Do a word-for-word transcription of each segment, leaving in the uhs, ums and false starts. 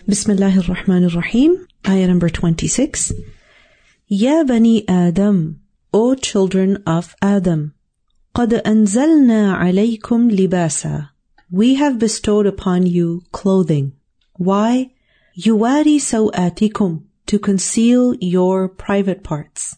Bismillahir Rahmanir Rahim. Ayah number twenty-six. Ya bani Adam, O children of Adam. قَدْ أَنزَلْنَا عَلَيْكُمْ لِبَاسًا. We have bestowed upon you clothing. Why? يُوَارِي سَوْآتِكُمْ. To conceal your private parts.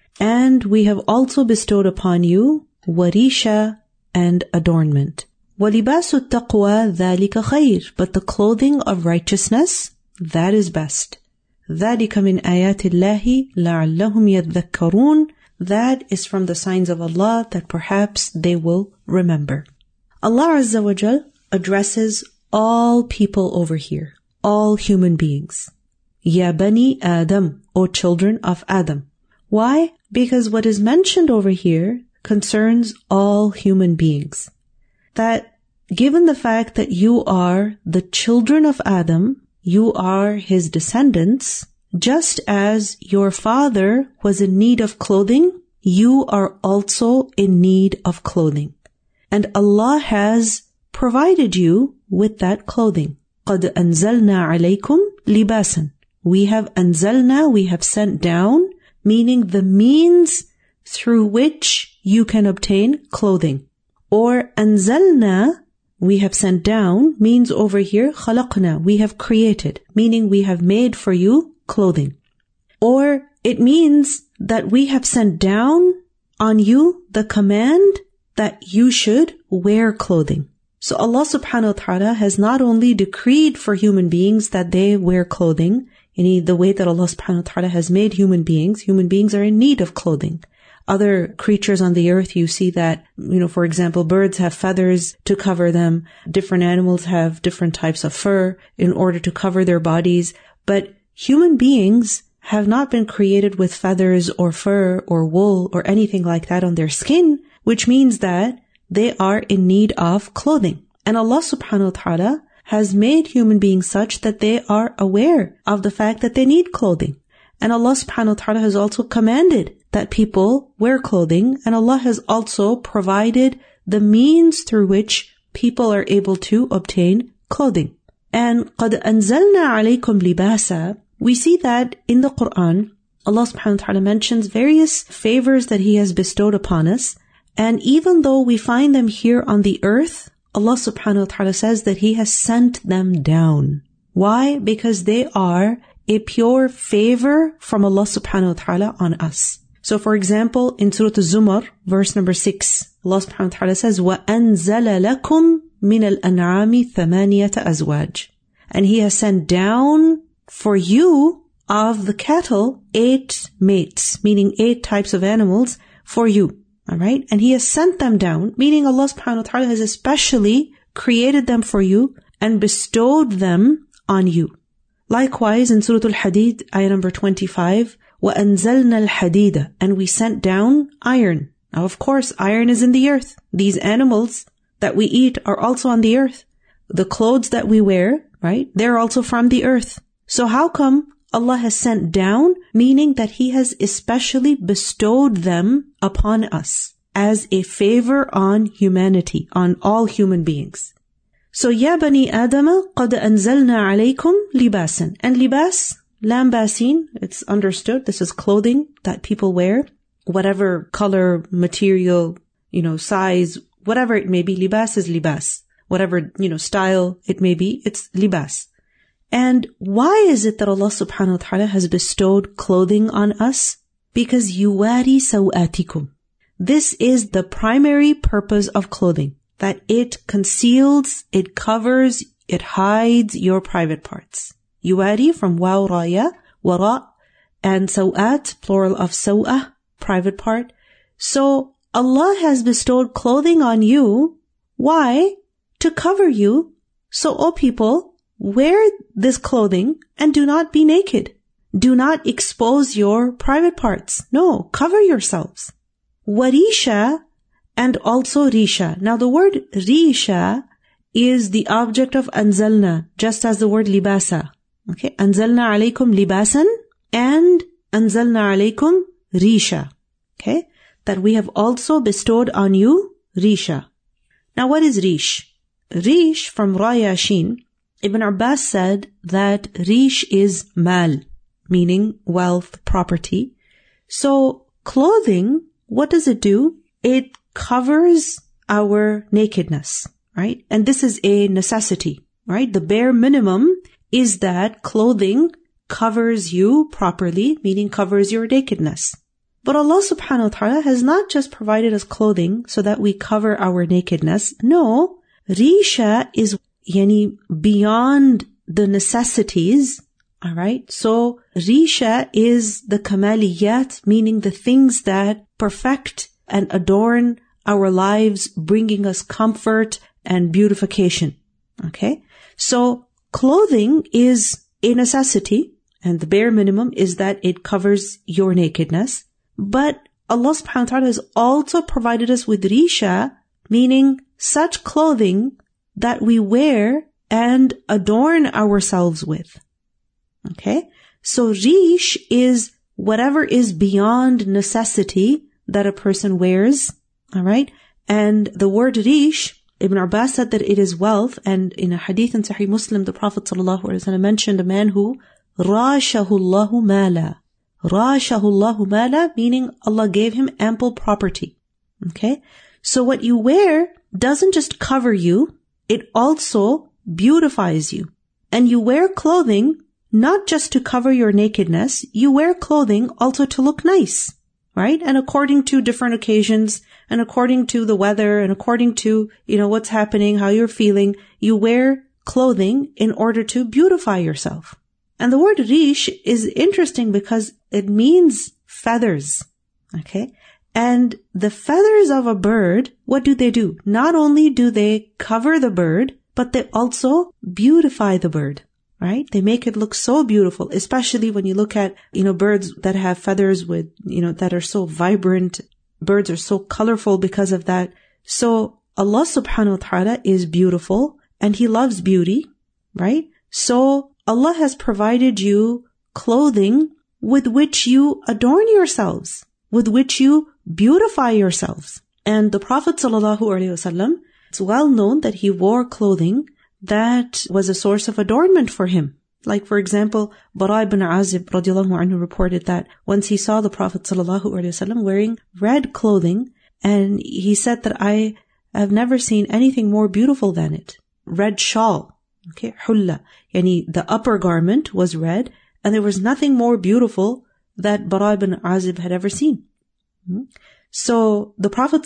And we have also bestowed upon you warisha and adornment. وَلِبَاسُ التَّقْوَى ذَلِكَ خَيْرٌ. But the clothing of righteousness, that is best. ذَلِكَ مِنْ آيَاتِ اللَّهِ لَعَلَّهُمْ يَذَّكَّرُونَ. That is from the signs of Allah that perhaps they will remember. Allah Azza wa Jal addresses all people over here, all human beings. Ya bani Adam, O children of Adam. Why? Because what is mentioned over here concerns all human beings. That given the fact that you are the children of Adam, you are his descendants, just as your father was in need of clothing, you are also in need of clothing. And Allah has provided you with that clothing. قَدْ أَنزَلْنَا عَلَيْكُمْ لِبَاسًا. We have anzalna, we have sent down, meaning the means through which you can obtain clothing. Or anzalna, we have sent down, means over here, khalaqna, we have created, meaning we have made for you clothing. Or it means that we have sent down on you the command that you should wear clothing. So Allah subhanahu wa ta'ala has not only decreed for human beings that they wear clothing, in the way that Allah subhanahu wa ta'ala has made human beings, human beings are in need of clothing. Other creatures on the earth, you see that, you know, for example, birds have feathers to cover them. Different animals have different types of fur in order to cover their bodies. But human beings have not been created with feathers or fur or wool or anything like that on their skin, which means that they are in need of clothing. And Allah subhanahu wa ta'ala has made human beings such that they are aware of the fact that they need clothing. And Allah subhanahu wa ta'ala has also commanded that people wear clothing, and Allah has also provided the means through which people are able to obtain clothing. And قَدْ أَنزَلْنَا عَلَيْكُمْ لِبَاسًا. We see that in the Quran, Allah subhanahu wa ta'ala mentions various favors that He has bestowed upon us. And even though we find them here on the earth, Allah subhanahu wa ta'ala says that He has sent them down. Why? Because they are a pure favor from Allah subhanahu wa ta'ala on us. So for example, in Surah Az-Zumar, verse number six, Allah subhanahu wa ta'ala says, وَأَنزَلَ لَكُمْ مِنَ الْأَنْعَامِ ثَمَانِيَةَ أَزْوَاجٍ. And He has sent down for you of the cattle eight mates, meaning eight types of animals for you. Alright? And He has sent them down, meaning Allah subhanahu wa ta'ala has especially created them for you and bestowed them on you. Likewise, in Surah Al-Hadid, ayah number twenty-five, وَأَنزَلْنَا الْحَدِيدَ. And we sent down iron. Now, of course, iron is in the earth. These animals that we eat are also on the earth. The clothes that we wear, right, they're also from the earth. So how come Allah has sent down, meaning that He has especially bestowed them upon us as a favor on humanity, on all human beings? So, Ya bani Adama, قَدْ أَنزَلْنَا عَلَيْكُمْ لِبَاسًا. And libas, lambasin, it's understood, this is clothing that people wear, whatever color, material, you know, size, whatever it may be, libas is libas. Whatever, you know, style it may be, it's libas. And why is it that Allah subhanahu wa ta'ala has bestowed clothing on us? Because yuwari sawatikum. This is the primary purpose of clothing, that it conceals, it covers, it hides your private parts. Yuwari from waw raya, wara, and sawat, plural of sawah, private part. So Allah has bestowed clothing on you. Why? To cover you. So, O people, wear this clothing and do not be naked. Do not expose your private parts. No, cover yourselves. Warisha and also risha. Now the word risha is the object of anzalna, just as the word libasa. Okay, anzalna alaykum libasan and anzalna alaykum risha. Okay, that we have also bestowed on you risha. Now what is rish? Rish from raya shin Ibn Abbas said that rish is mal, meaning wealth, property. So clothing, what does it do? It covers our nakedness, right? And this is a necessity, right? The bare minimum is that clothing covers you properly, meaning covers your nakedness. But Allah subhanahu wa ta'ala has not just provided us clothing so that we cover our nakedness. No, risha is yani beyond the necessities. All right. So risha is the kamaliyat, meaning the things that perfect and adorn our lives, bringing us comfort and beautification. Okay. So clothing is a necessity, and the bare minimum is that it covers your nakedness. But Allah subhanahu wa ta'ala has also provided us with risha, meaning such clothing that we wear and adorn ourselves with. Okay? So rish is whatever is beyond necessity that a person wears. Alright? And the word rish, Ibn Abbas said that it is wealth, and in a hadith in Sahih Muslim, the Prophet ﷺ mentioned a man who rashahu Allahu mala. Rashahu Allahu mala, meaning Allah gave him ample property. Okay? So what you wear doesn't just cover you, it also beautifies you. And you wear clothing not just to cover your nakedness, you wear clothing also to look nice, right? And according to different occasions, and according to the weather, and according to, you know, what's happening, how you're feeling, you wear clothing in order to beautify yourself. And the word rish is interesting because it means feathers. Okay? And the feathers of a bird, what do they do? Not only do they cover the bird, but they also beautify the bird, right? They make it look so beautiful, especially when you look at, you know, birds that have feathers with, you know, that are so vibrant. Birds are so colorful because of that. So Allah subhanahu wa ta'ala is beautiful and He loves beauty, right? So Allah has provided you clothing with which you adorn yourselves, with which you beautify yourselves. And the Prophet sallallahu alaihi wasallam, it's well known that he wore clothing that was a source of adornment for him. Like, for example, Bara ibn Azib radiallahu anhu reported that once he saw the Prophet sallallahu alaihi wasallam wearing red clothing, and he said that I have never seen anything more beautiful than it. Red shawl. Okay, hulla. Yani the upper garment was red, and there was nothing more beautiful that Bara ibn Azib had ever seen. So the Prophet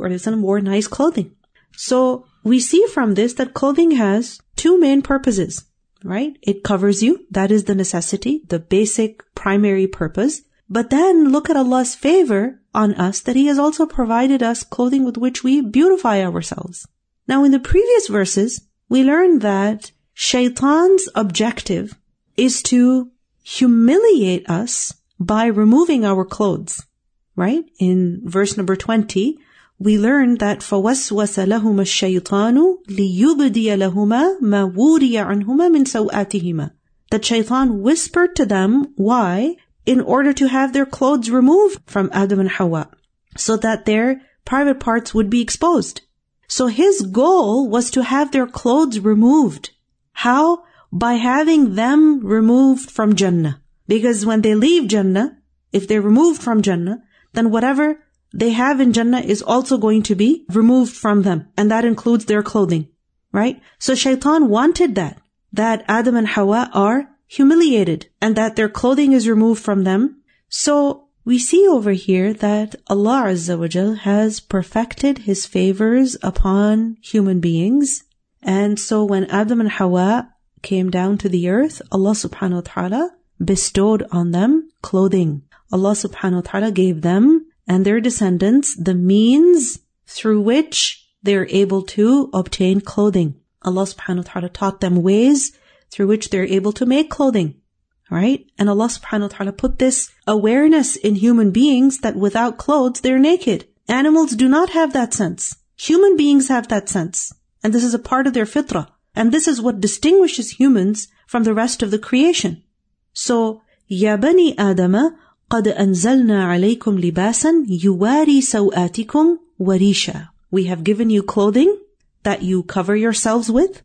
ﷺ wore nice clothing. So we see from this that clothing has two main purposes, right? It covers you. That is the necessity, the basic primary purpose. But then look at Allah's favor on us that He has also provided us clothing with which we beautify ourselves. Now in the previous verses, we learned that Shaitan's objective is to humiliate us by removing our clothes, right? In verse number twenty, we learned that فَوَسْوَسَ لَهُمَا الشَّيْطَانُ لِيُبْدِيَ لَهُمَا مَا وُورِيَ عَنْهُمَا مِنْ سَوْآتِهِمَا. That Shaitan whispered to them, why? In order to have their clothes removed from Adam and Hawa, so that their private parts would be exposed. So his goal was to have their clothes removed. How? By having them removed from Jannah. Because when they leave Jannah, if they're removed from Jannah, then whatever they have in Jannah is also going to be removed from them. And that includes their clothing, right? So Shaitan wanted that, that Adam and Hawa are humiliated and that their clothing is removed from them. So we see over here that Allah Azza wa Jal has perfected His favors upon human beings. And so when Adam and Hawa came down to the earth, Allah subhanahu wa ta'ala bestowed on them clothing. Allah subhanahu wa ta'ala gave them and their descendants the means through which they're able to obtain clothing. Allah subhanahu wa ta'ala taught them ways through which they're able to make clothing. Right? And Allah subhanahu wa ta'ala put this awareness in human beings that without clothes, they're naked. Animals do not have that sense. Human beings have that sense. And this is a part of their fitrah. And this is what distinguishes humans from the rest of the creation. So, Ya bani Adama, قَدْ أَنزَلْنَا عَلَيْكُمْ لِبَاسًا يُوَارِي سَوْآتِكُمْ وَرِيشًا. We have given you clothing that you cover yourselves with,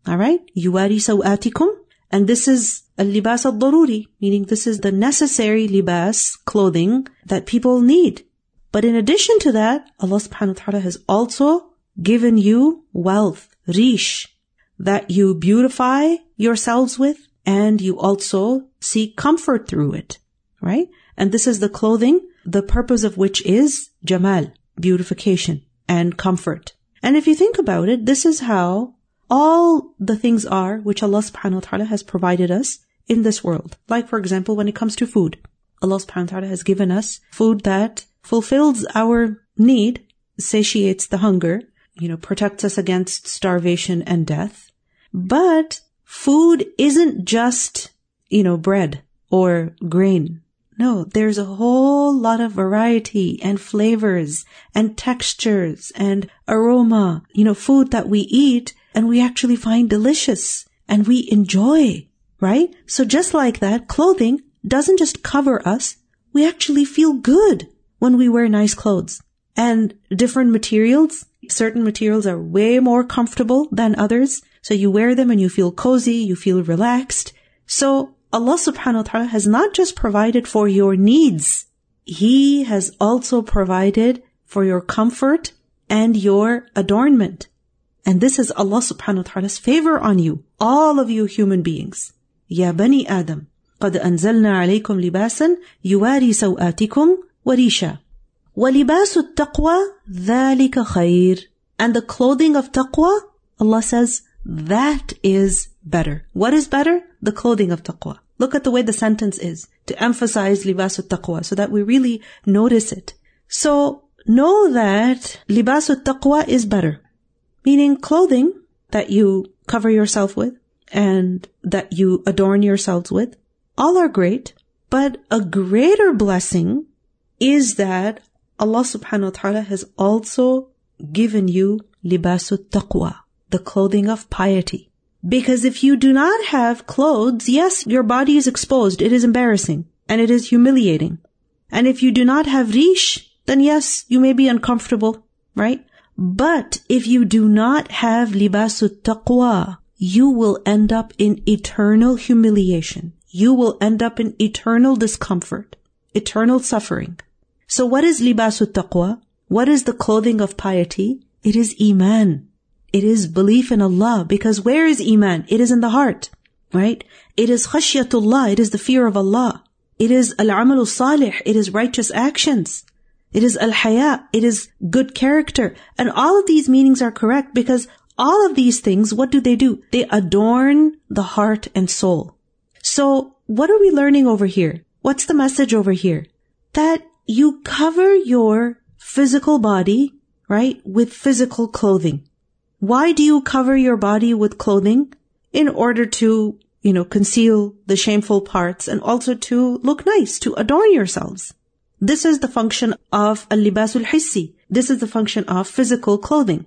Alright? يُوَارِي سَوْآتِكُمْ. And this is al-libas al-daruri, meaning this is the necessary libas, clothing, that people need. But in addition to that, Allah subhanahu wa ta'ala has also given you wealth, rish, that you beautify yourselves with, and you also seek comfort through it. Right? And this is the clothing, the purpose of which is jamal, beautification, and comfort. And if you think about it, this is how all the things are which Allah subhanahu wa ta'ala has provided us in this world. Like, for example, when it comes to food, Allah subhanahu wa ta'ala has given us food that fulfills our need, satiates the hunger, you know, protects us against starvation and death. But food isn't just, you know, bread or grain. No, there's a whole lot of variety and flavors and textures and aroma, you know, food that we eat and we actually find delicious and we enjoy, right? So just like that, clothing doesn't just cover us. We actually feel good when we wear nice clothes. And different materials, certain materials are way more comfortable than others. So you wear them and you feel cozy, you feel relaxed. So Allah subhanahu wa ta'ala has not just provided for your needs. He has also provided for your comfort and your adornment. And this is Allah subhanahu wa ta'ala's favor on you, all of you human beings. Ya bani Adam, قَدْ أَنزَلْنَا عَلَيْكُمْ لِبَاسًا يُوَارِي سَوْآتِكُمْ وَرِيشًا وَلِبَاسُ التَّقْوَى ذَلِكَ خَيْرٌ. And the clothing of taqwa, Allah says, that is better. What is better? The clothing of taqwa. Look at the way the sentence is, to emphasize libasu taqwa, so that we really notice it. So, know that libasu taqwa is better. Meaning clothing that you cover yourself with, and that you adorn yourselves with, all are great, but a greater blessing is that Allah subhanahu wa ta'ala has also given you libasu taqwa, the clothing of piety. Because if you do not have clothes, yes, your body is exposed. It is embarrassing and it is humiliating. And if you do not have rish, then yes, you may be uncomfortable, right? But if you do not have libasu taqwa, you will end up in eternal humiliation. You will end up in eternal discomfort, eternal suffering. So what is libasu taqwa? What is the clothing of piety? It is iman. It is belief in Allah, because where is iman? It is in the heart, right? It is khashyatullah. It is the fear of Allah. It is al-amalu salih. It is righteous actions. It is al-haya. It is good character. And all of these meanings are correct, because all of these things, what do they do? They adorn the heart and soul. So what are we learning over here? What's the message over here? That you cover your physical body, right, with physical clothing. Why do you cover your body with clothing? In order to, you know, conceal the shameful parts and also to look nice, to adorn yourselves. This is the function of al-libasul hissi. This is the function of physical clothing.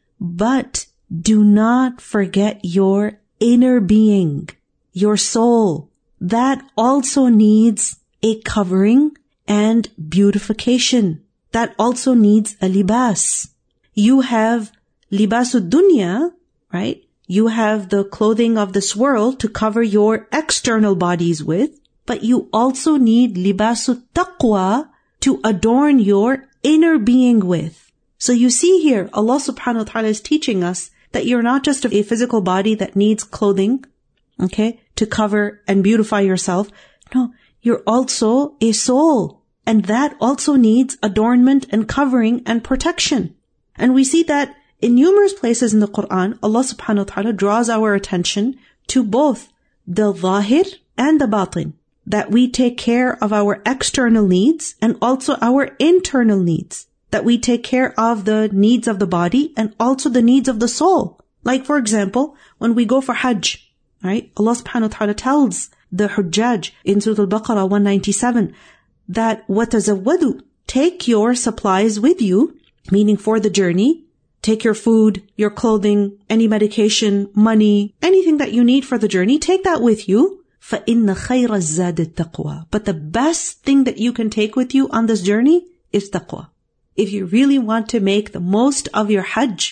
But do not forget your inner being, your soul. That also needs a covering and beautification. That also needs a libas. You have libasul dunya, right? You have the clothing of this world to cover your external bodies with, but you also need libasul taqwa to adorn your inner being with. So you see here, Allah subhanahu wa ta'ala is teaching us that you're not just a physical body that needs clothing, okay, to cover and beautify yourself. No, you're also a soul, and that also needs adornment and covering and protection. And we see that in numerous places in the Quran, Allah subhanahu wa ta'ala draws our attention to both the zahir and the batin, that we take care of our external needs and also our internal needs, that we take care of the needs of the body and also the needs of the soul. Like, for example, when we go for Hajj, right? Allah subhanahu wa ta'ala tells the Hujjaj in Surah Al-Baqarah one ninety-seven that وَتَزَوَّدُوا, take your supplies with you, meaning for the journey. Take your food, your clothing, any medication, money, anything that you need for the journey, take that with you. فَإِنَّ خَيْرَ الزَّادِ التَّقْوَى. But the best thing that you can take with you on this journey is taqwa. If you really want to make the most of your Hajj,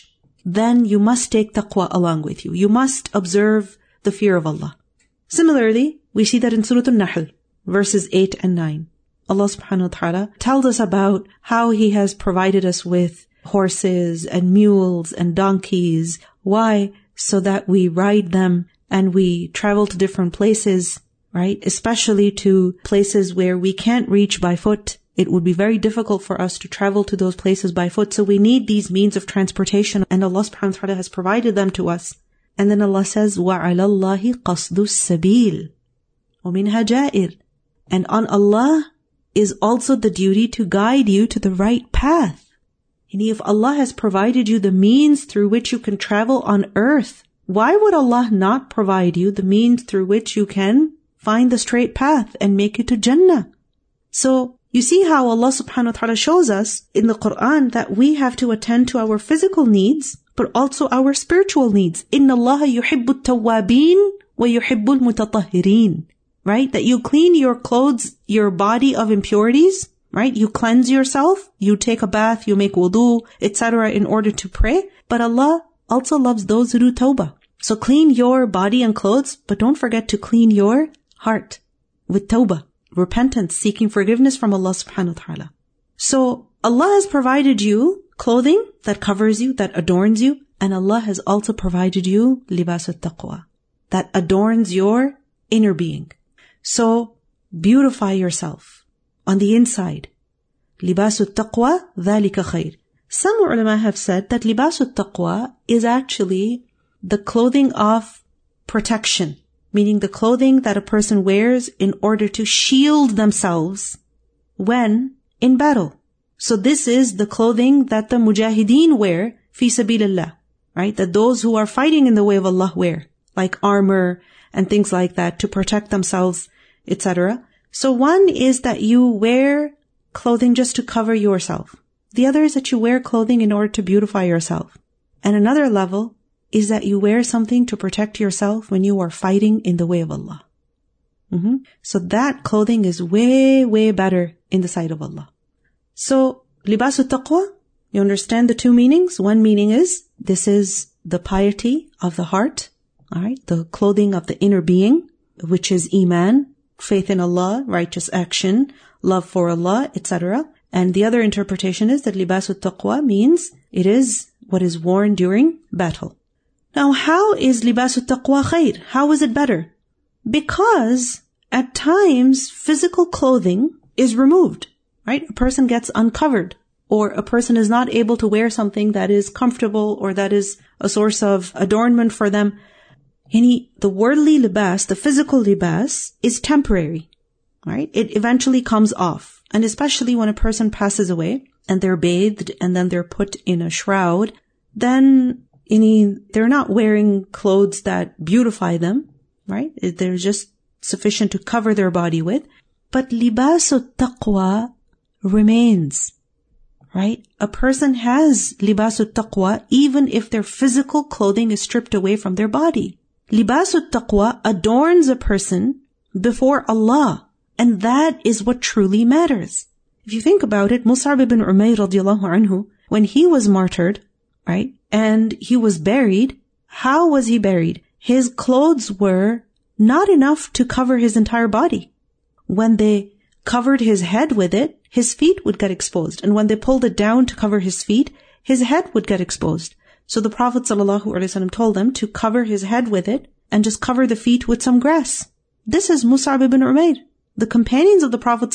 then you must take taqwa along with you. You must observe the fear of Allah. Similarly, we see that in Surah An-Nahl, verses eight and nine. Allah subhanahu wa ta'ala tells us about how He has provided us with horses and mules and donkeys. Why? So that we ride them and we travel to different places, right? Especially to places where we can't reach by foot. It would be very difficult for us to travel to those places by foot. So we need these means of transportation, and Allah subhanahu wa ta'ala has provided them to us. And then Allah says, وَعَلَى اللَّهِ قَصْدُ السَّبِيلِ وَمِنْهَا جَائِرٌ. And on Allah is also the duty to guide you to the right path. And if Allah has provided you the means through which you can travel on earth, why would Allah not provide you the means through which you can find the straight path and make it to Jannah? So, you see how Allah subhanahu wa ta'ala shows us in the Quran that we have to attend to our physical needs, but also our spiritual needs. إِنَّ اللَّهَ يُحِبُّ التَّوَّابِينَ وَيُحِبُّ الْمُتَطَهِّرِينَ. Right? That you clean your clothes, your body of impurities, right? You cleanse yourself, you take a bath, you make wudu, et cetera in order to pray. But Allah also loves those who do tawbah. So clean your body and clothes, but don't forget to clean your heart with tawbah, repentance, seeking forgiveness from Allah subhanahu wa ta'ala. So Allah has provided you clothing that covers you, that adorns you, and Allah has also provided you libas al-taqwa, that adorns your inner being. So beautify yourself on the inside. Libas al-taqwa dhalika khair. Some ulama have said that libas al-taqwa is actually the clothing of protection, meaning the clothing that a person wears in order to shield themselves when in battle. So this is the clothing that the mujahideen wear, fi sabilillah, right? That those who are fighting in the way of Allah wear, like armor and things like that to protect themselves, et cetera. So one is that you wear clothing just to cover yourself. The other is that you wear clothing in order to beautify yourself. And another level is that you wear something to protect yourself when you are fighting in the way of Allah. Mm-hmm. So that clothing is way, way better in the sight of Allah. So, libas al-taqwa, you understand the two meanings? One meaning is, this is the piety of the heart, alright, the clothing of the inner being, which is iman, faith in Allah, righteous action, love for Allah, et cetera. And the other interpretation is that libas al-taqwa means it is what is worn during battle. Now, how is libas al-taqwa khair? How is it better? Because at times, physical clothing is removed, right? A person gets uncovered, or a person is not able to wear something that is comfortable or that is a source of adornment for them. Any, the worldly libas, the physical libas, is temporary, right? It eventually comes off. And especially when a person passes away and they're bathed and then they're put in a shroud, then any, they're not wearing clothes that beautify them, right? They're just sufficient to cover their body with. But libas al-taqwa remains, right? A person has libas al-taqwa even if their physical clothing is stripped away from their body. Libas al-taqwa adorns a person before Allah, and that is what truly matters. If you think about it, Mus'ab ibn Umayr radiallahu anhu, when he was martyred, right, and he was buried, how was he buried? His clothes were not enough to cover his entire body. When they covered his head with it, his feet would get exposed. And when they pulled it down to cover his feet, his head would get exposed. So the Prophet ﷺ told them to cover his head with it and just cover the feet with some grass. This is Mus'ab ibn Umayr. The companions of the Prophet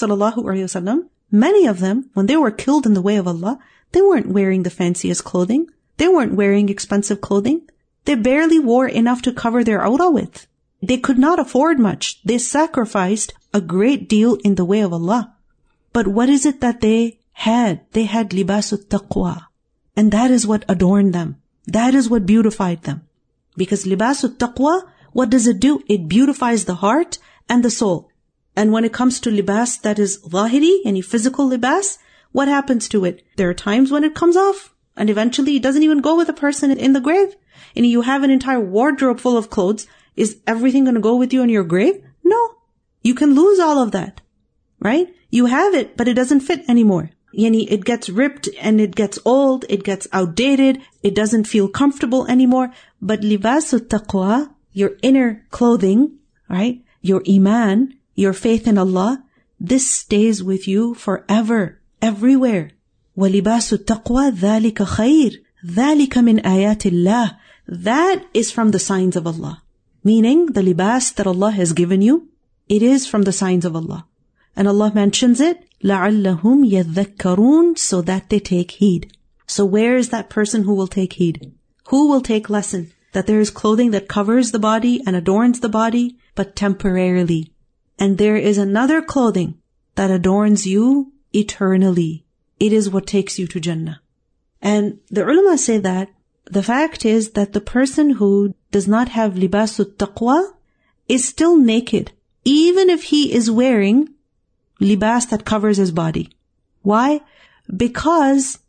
ﷺ, many of them, when they were killed in the way of Allah, they weren't wearing the fanciest clothing. They weren't wearing expensive clothing. They barely wore enough to cover their awrah with. They could not afford much. They sacrificed a great deal in the way of Allah. But what is it that they had? They had libas al-taqwa. And that is what adorned them. That is what beautified them. Because libas al-taqwa, what does it do? It beautifies the heart and the soul. And when it comes to libas that is zahiri, any physical libas, what happens to it? There are times when it comes off. And eventually it doesn't even go with a person in the grave. And you have an entire wardrobe full of clothes. Is everything going to go with you in your grave? No. You can lose all of that, right? You have it, but it doesn't fit anymore. Yani it gets ripped and it gets old, it gets outdated, it doesn't feel comfortable anymore. But libasul taqwa, your inner clothing, right? Your iman, your faith in Allah, this stays with you forever, everywhere. وَلِبَاسُ التَّقْوَى ذَلِكَ خَيْرٌ ذَلِكَ مِنْ آيَاتِ اللَّهِ. That is from the signs of Allah. Meaning, the libas that Allah has given you, it is from the signs of Allah. And Allah mentions it, لَعَلَّهُمْ يَذَّكَّرُونَ, so that they take heed. So where is that person who will take heed? Who will take lesson? That there is clothing that covers the body and adorns the body, but temporarily. And there is another clothing that adorns you eternally. It is what takes you to Jannah. And the ulama say that the fact is that the person who does not have libasul taqwa is still naked, even if he is wearing libas that covers his body. Why? Because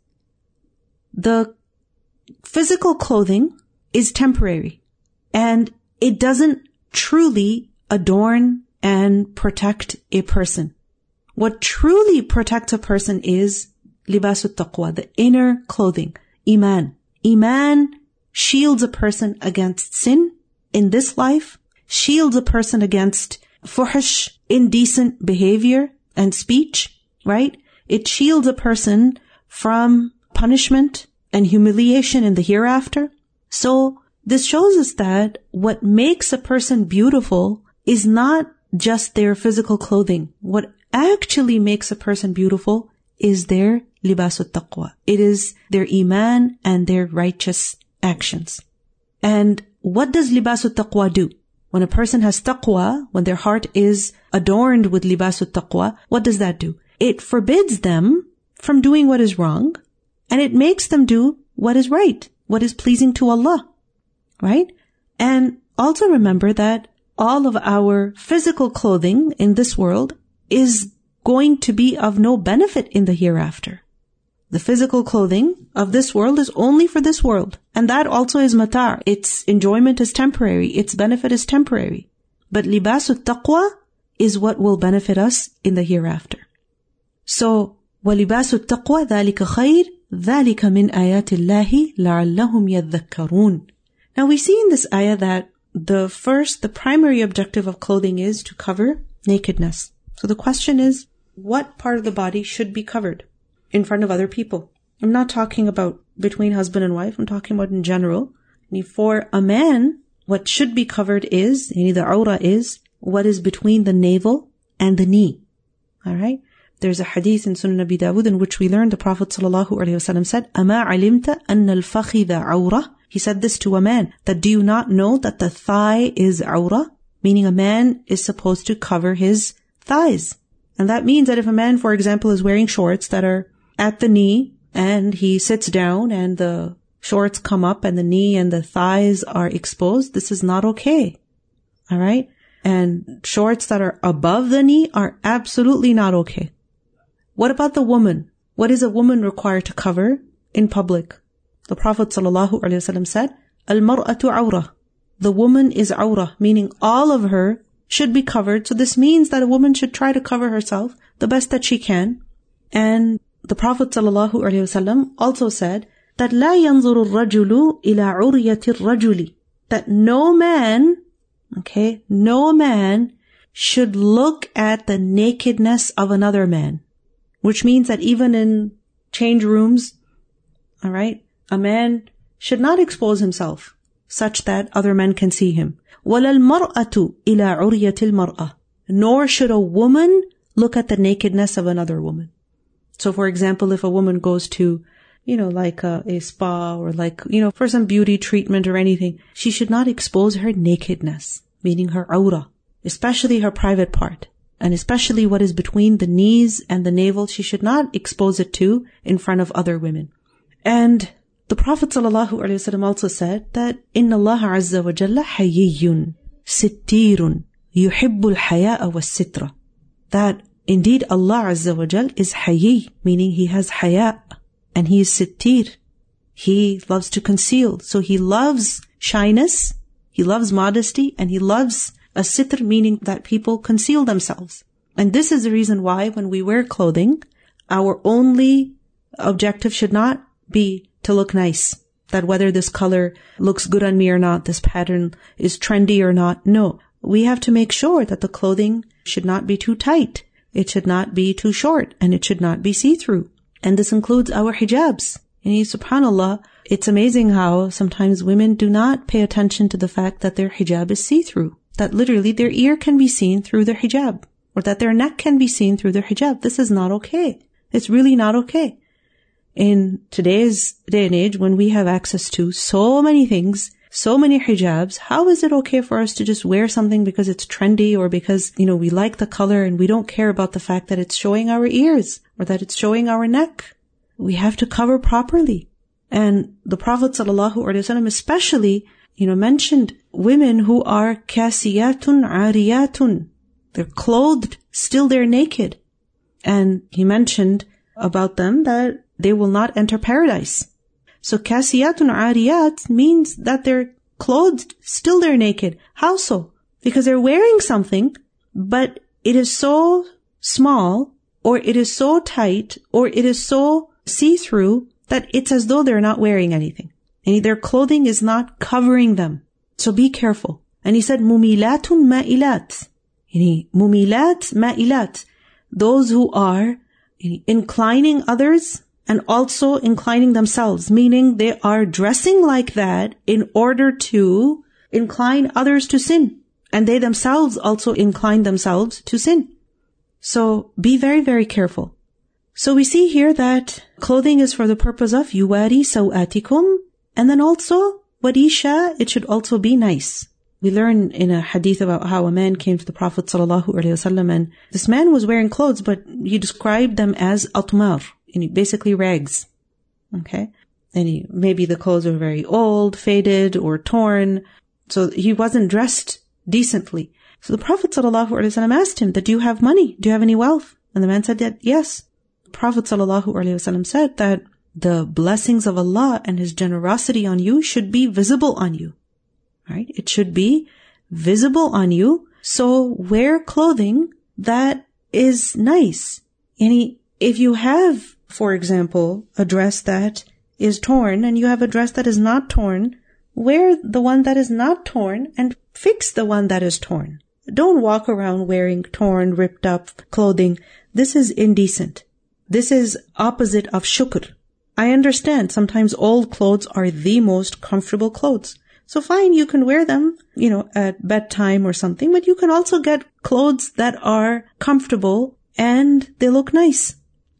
the physical clothing is temporary and it doesn't truly adorn and protect a person. What truly protects a person is libasul taqwa, the inner clothing, iman. Iman shields a person against sin in this life, shields a person against fuhsh, indecent behavior and speech, right? It shields a person from punishment and humiliation in the hereafter. So this shows us that what makes a person beautiful is not just their physical clothing. What actually makes a person beautiful is their libasul taqwa. It is their iman and their righteous actions. And what does libasul taqwa do? When a person has taqwa, when their heart is adorned with libasul taqwa, what does that do? It forbids them from doing what is wrong, and it makes them do what is right, what is pleasing to Allah, right? And also remember that all of our physical clothing in this world is going to be of no benefit in the hereafter. The physical clothing of this world is only for this world. And that also is mata'. Its enjoyment is temporary. Its benefit is temporary. But libasul taqwa is what will benefit us in the hereafter. So, وَلِبَاسُ التَّقْوَى ذَلِكَ خَيْرٌ ذَلِكَ مِنْ آيَاتِ اللَّهِ لَعَلَّهُمْ يَذَّكَّرُونَ. Now we see in this ayah that the first, the primary objective of clothing is to cover nakedness. So the question is, what part of the body should be covered in front of other people? I'm not talking about between husband and wife. I'm talking about in general. For a man, what should be covered is, the awrah is, what is between the navel and the knee. Alright? There's a hadith in Sunan Abi Dawud in which we learned the Prophet ﷺ said, أَمَا عَلِمْتَ أَنَّ الْفَخِذَ عَوْرَةٌ. He said this to a man, that do you not know that the thigh is awrah? Meaning a man is supposed to cover his thighs. And that means that if a man, for example, is wearing shorts that are at the knee and he sits down and the shorts come up and the knee and the thighs are exposed, this is not okay. Alright? And shorts that are above the knee are absolutely not okay. What about the woman? What is a woman required to cover in public? The Prophet ﷺ said, Al-mar'atu awrah. The woman is awrah, meaning all of her should be covered. So this means that a woman should try to cover herself the best that she can. And the Prophet ﷺ also said that لا ينظر الرجل إلى عرية الرجل. That no man, okay, no man should look at the nakedness of another man. Which means that even in change rooms, alright, a man should not expose himself such that other men can see him. وَلَا الْمَرْأَةُ إِلَىٰ عُرْيَةِ الْمَرْأَةِ. Nor should a woman look at the nakedness of another woman. So for example, if a woman goes to, you know, like a, a spa or like, you know, for some beauty treatment or anything, she should not expose her nakedness, meaning her awrah, especially her private part. And especially what is between the knees and the navel, she should not expose it to in front of other women. And the Prophet ﷺ also said that إِنَّ اللَّهَ عَزَّ وَجَلَّ حَيِّيٌّ سِتِّيرٌ يُحِبُّ الْحَيَاءَ وَالسِّتْرَ. That indeed Allah Azza wa Jal is hayy, meaning He has haya, and He is sittir. He loves to conceal. So He loves shyness, He loves modesty, and He loves a sitr, meaning that people conceal themselves. And this is the reason why when we wear clothing, our only objective should not be to look nice. That whether this color looks good on me or not, this pattern is trendy or not. No, we have to make sure that the clothing should not be too tight. It should not be too short, and it should not be see-through. And this includes our hijabs. And subhanAllah, it's amazing how sometimes women do not pay attention to the fact that their hijab is see-through. That literally their ear can be seen through their hijab, or that their neck can be seen through their hijab. This is not okay. It's really not okay. In today's day and age, when we have access to so many things, so many hijabs, how is it okay for us to just wear something because it's trendy or because, you know, we like the color and we don't care about the fact that it's showing our ears or that it's showing our neck? We have to cover properly. And the Prophet ﷺ especially, you know, mentioned women who are kasiyatun ariyatun. They're clothed, still they're naked. And he mentioned about them that they will not enter paradise. So kasiyatun ariyat means that they're clothed, still they're naked. How so? Because they're wearing something, but it is so small, or it is so tight, or it is so see-through that it's as though they're not wearing anything. And their clothing is not covering them. So be careful. And he said, mumilatun ma'ilat. Mumilat ma'ilat. Those who are inclining others and also inclining themselves, meaning they are dressing like that in order to incline others to sin. And they themselves also incline themselves to sin. So be very, very careful. So we see here that clothing is for the purpose of yuwari sawatikum, and then also warisha, it should also be nice. We learn in a hadith about how a man came to the Prophet ﷺ, and this man was wearing clothes, but he described them as atmar, basically rags. Okay? And he, maybe the clothes were very old, faded, or torn. So he wasn't dressed decently. So the Prophet ﷺ asked him that, do you have money? Do you have any wealth? And the man said that, yes. The Prophet ﷺ said that the blessings of Allah and His generosity on you should be visible on you. Right? It should be visible on you. So wear clothing that is nice. And if you have, for example, a dress that is torn and you have a dress that is not torn, wear the one that is not torn and fix the one that is torn. Don't walk around wearing torn, ripped up clothing. This is indecent. This is opposite of shukr. I understand sometimes old clothes are the most comfortable clothes. So fine, you can wear them, you know, at bedtime or something, but you can also get clothes that are comfortable and they look nice.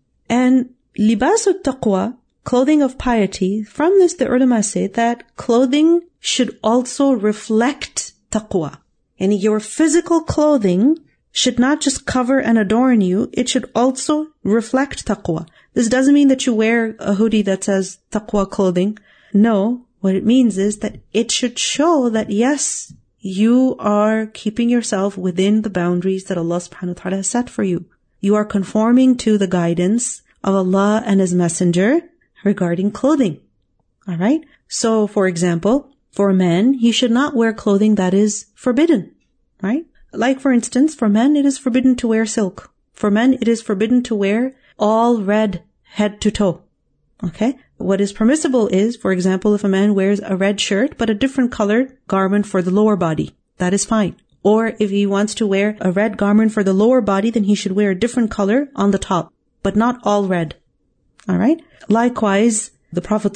And libasut taqwa, clothing of piety, from this the ulama say that clothing should also reflect taqwa. And your physical clothing should not just cover and adorn you, it should also reflect taqwa. This doesn't mean that you wear a hoodie that says taqwa clothing. No. What it means is that it should show that yes, you are keeping yourself within the boundaries that Allah subhanahu wa ta'ala has set for you. You are conforming to the guidance of Allah and His Messenger regarding clothing. Alright? So, for example, for men, he should not wear clothing that is forbidden. Right? Like for instance, for men it is forbidden to wear silk. For men it is forbidden to wear all red head to toe. Okay? What is permissible is, for example, if a man wears a red shirt but a different colored garment for the lower body, that is fine. Or if he wants to wear a red garment for the lower body, then he should wear a different color on the top, but not all red. Alright? Likewise, the Prophet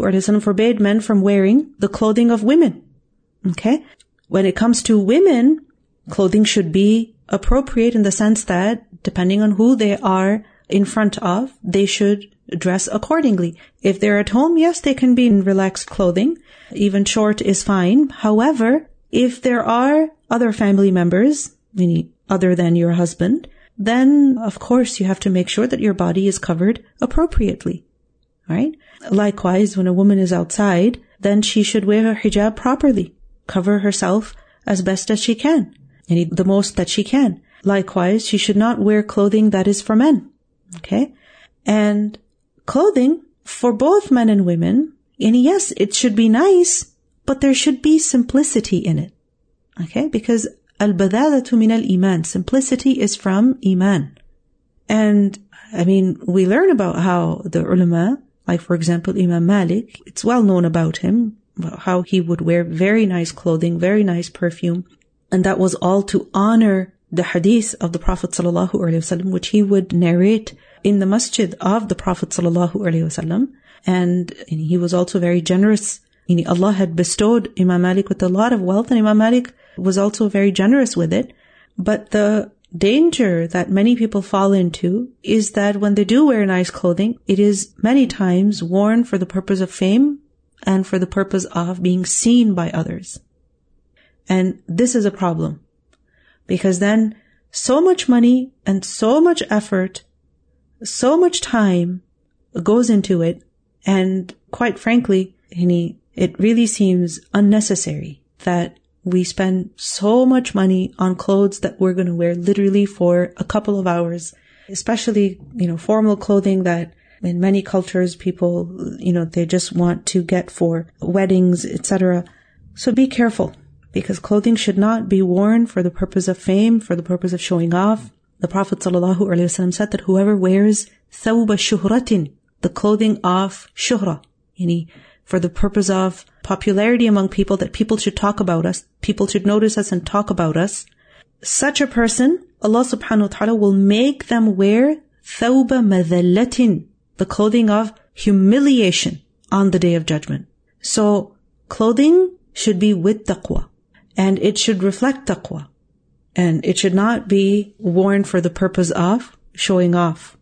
ﷺ forbade men from wearing the clothing of women. Okay? When it comes to women, clothing should be appropriate in the sense that, depending on who they are in front of, they should dress accordingly. If they're at home, yes, they can be in relaxed clothing. Even short is fine. However, if there are other family members, meaning other than your husband, then of course you have to make sure that your body is covered appropriately. Right? Likewise, when a woman is outside, then she should wear her hijab properly. Cover herself as best as she can. And the most that she can. Likewise, she should not wear clothing that is for men. Okay? And clothing for both men and women, and yes, it should be nice, but there should be simplicity in it. Okay? Because al-badalatu min al-iman, simplicity is from iman. And I mean, we learn about how the ulama, like for example, Imam Malik, it's well known about him, about how he would wear very nice clothing, very nice perfume. And that was all to honor the hadith of the Prophet sallallahu alaihi wasallam, which he would narrate in the masjid of the Prophet sallallahu alaihi wasallam. And he was also very generous. Allah had bestowed Imam Malik with a lot of wealth, and Imam Malik was also very generous with it. But the danger that many people fall into is that when they do wear nice clothing, it is many times worn for the purpose of fame and for the purpose of being seen by others. And this is a problem, because then so much money and so much effort, so much time goes into it, and quite frankly, it really seems unnecessary that we spend so much money on clothes that we're going to wear literally for a couple of hours, especially, you know, formal clothing that in many cultures people, you know, they just want to get for weddings, et cetera. So be careful, because clothing should not be worn for the purpose of fame, for the purpose of showing off. The Prophet ﷺ said that whoever wears thawba shuhratin, the clothing of shuhra, yani for the purpose of popularity among people, that people should talk about us, people should notice us and talk about us, such a person, Allah subhanahu wa ta'ala will make them wear thawba madhallatin, the clothing of humiliation on the Day of Judgment. So clothing should be with taqwa, and it should reflect taqwa, and it should not be worn for the purpose of showing off.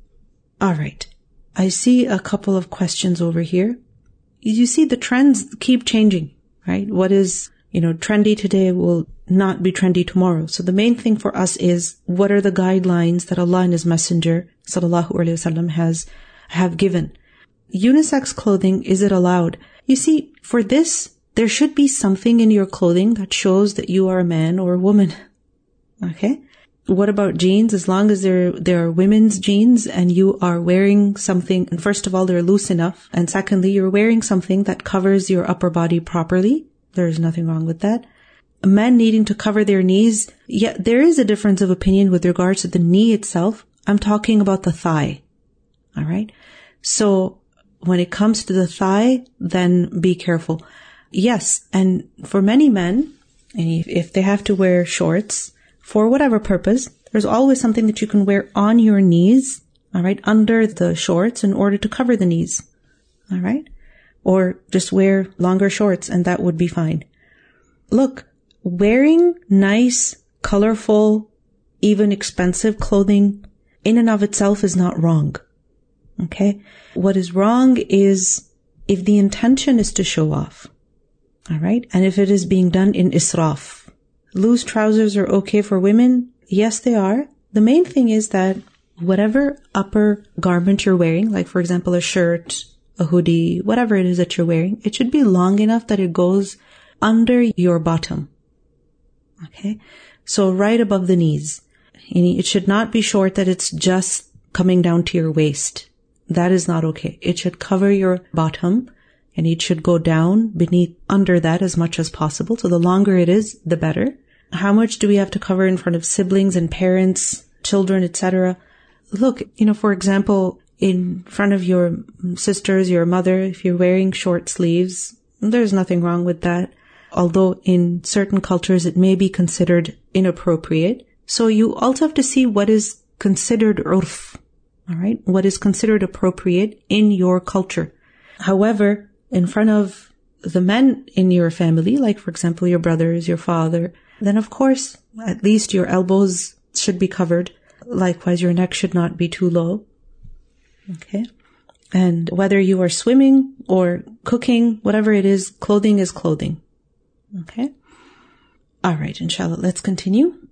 All right. I see a couple of questions over here. You see, the trends keep changing, right? What is, you know, trendy today will not be trendy tomorrow. So the main thing for us is, what are the guidelines that Allah and His Messenger sallallahu alaihi wasallam has have given? Unisex clothing, is it allowed? You see, for this, there should be something in your clothing that shows that you are a man or a woman. Okay? What about jeans? As long as there there are women's jeans and you are wearing something, and first of all, they're loose enough, and secondly, you're wearing something that covers your upper body properly, there's nothing wrong with that. Men needing to cover their knees, yeah, there is a difference of opinion with regards to the knee itself. I'm talking about the thigh. All right? So when it comes to the thigh, then be careful. Yes, and for many men, if they have to wear shorts, for whatever purpose, there's always something that you can wear on your knees, all right, under the shorts in order to cover the knees, all right? Or just wear longer shorts and that would be fine. Look, wearing nice, colorful, even expensive clothing in and of itself is not wrong, okay? What is wrong is if the intention is to show off, all right? And if it is being done in israf. Loose trousers are okay for women? Yes, they are. The main thing is that whatever upper garment you're wearing, like for example a shirt, a hoodie, whatever it is that you're wearing, it should be long enough that it goes under your bottom. Okay? So right above the knees. It should not be short that it's just coming down to your waist. That is not okay. It should cover your bottom, and it should go down beneath, under that as much as possible. So the longer it is, the better. How much do we have to cover in front of siblings and parents, children, et cetera? Look, you know, for example, in front of your sisters, your mother, if you're wearing short sleeves, there's nothing wrong with that. Although in certain cultures it may be considered inappropriate. So you also have to see what is considered urf, all right? What is considered appropriate in your culture. However, in front of the men in your family, like for example your brothers, your father, then of course at least your elbows should be covered. Likewise, your neck should not be too low. Okay? And whether you are swimming or cooking, whatever it is, clothing is clothing. Okay? Alright, inshallah, let's continue.